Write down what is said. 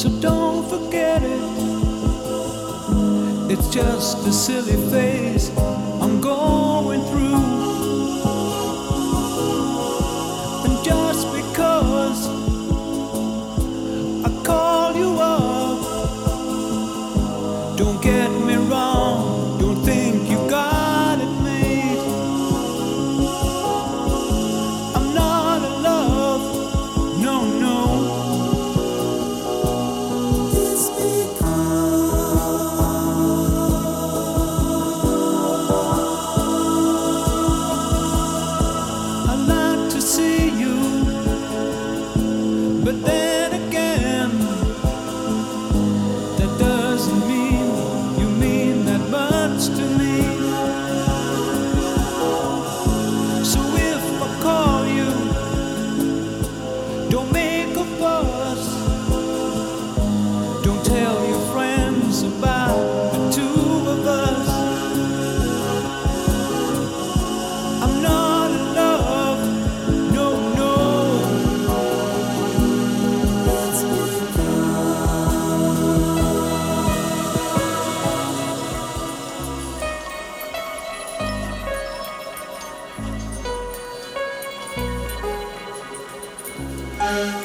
So don't forget it. It's just a silly phase I'm going through. And just because I call you up, don't get me wrong, don't think you got it made. I'm not in love, no, no. It's I like to see you, but then again, that doesn't mean you mean that much to me. So if I call you, don't make a fuss. Don't tell your friends about the two of us. I'm not in love, no, no. become